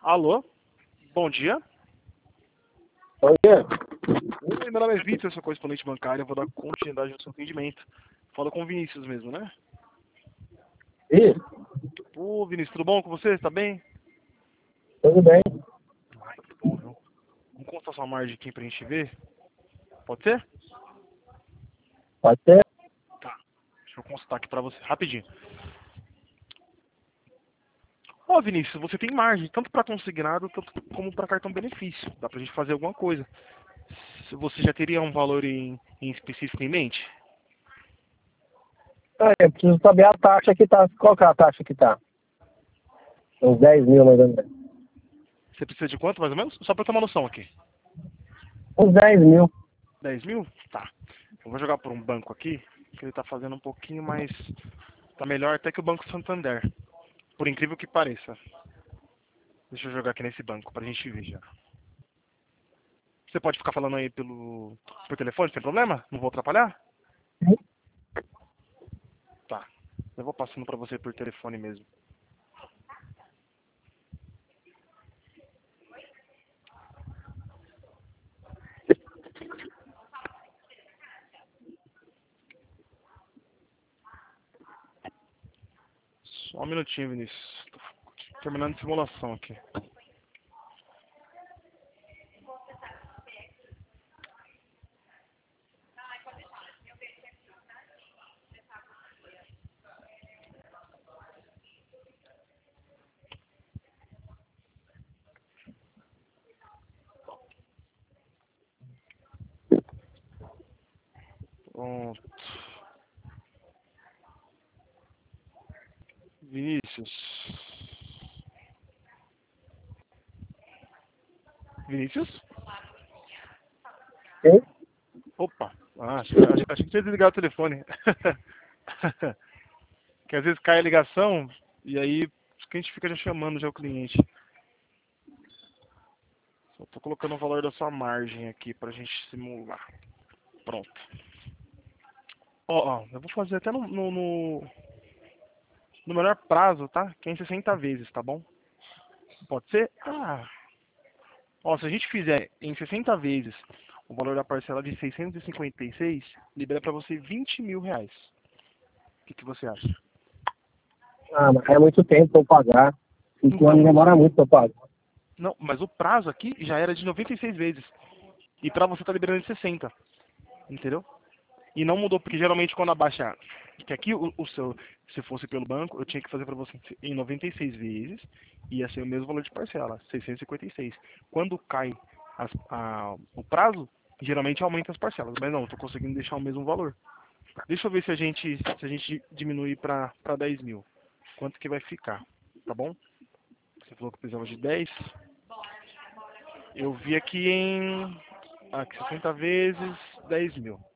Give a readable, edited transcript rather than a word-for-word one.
Alô? Bom dia. Oi, Oi, meu nome é Vitor, eu sou correspondente bancário, eu vou dar continuidade ao seu atendimento. Fala com o Vinícius mesmo, né? isso, Ô, Vinícius, tudo bom com você? Tá bem? tudo bem? Ai, que bom, viu? Vamos contar sua margem aqui pra gente ver? Pode ser? Pode ser? Tá. Deixa eu consultar aqui pra você, rapidinho. Ó, Vinícius, você tem margem, tanto pra consignado, tanto como pra cartão benefício. Dá pra gente fazer alguma coisa. Se você já teria um valor em específico em mente? Eu preciso saber a taxa que tá. Qual que é a taxa que tá? Uns 10 mil, mais ou menos. Você precisa de quanto, mais ou menos? Só pra eu ter uma noção aqui. Uns 10 mil. 10 mil? Tá. Eu vou jogar por um banco aqui, que ele tá fazendo um pouquinho mais... Tá melhor até que o Banco Santander. Por incrível que pareça. Deixa eu jogar aqui nesse banco pra gente ver já. Você pode ficar falando aí por telefone, sem problema? Não vou atrapalhar? Tá. Eu vou passando pra você por telefone mesmo. Só um minutinho, Vinícius. Tô terminando a simulação aqui. Pronto. Vinícius. Vinícius? Sim? Opa. Ah, achei que tinha desligado o telefone. Que às vezes cai a ligação e aí a gente fica já chamando já o cliente. Só tô colocando o valor da sua margem aqui pra gente simular. Pronto. Ó, eu vou fazer até no melhor prazo, tá? Que é em 60 vezes, tá bom? Pode ser? Ah. Ó, se a gente fizer em 60 vezes o valor da parcela de 656, libera pra você 20 mil reais. O que você acha? Ah, mas é muito tempo pra eu pagar. 5 anos Então, demora muito pra eu pagar. não, mas o prazo aqui já era de 96 vezes. E pra você tá liberando de 60, entendeu? E não mudou, porque geralmente quando abaixa, que aqui o seu, se fosse pelo banco, eu tinha que fazer para você em 96 vezes, ia ser o mesmo valor de parcela, 656. Quando cai o prazo, geralmente aumenta as parcelas, mas não, eu tô conseguindo deixar o mesmo valor. Deixa eu ver se a gente diminui para 10 mil. Quanto que vai ficar, tá bom? Você falou que precisava de 10. Eu vi aqui em 60 vezes 10 mil.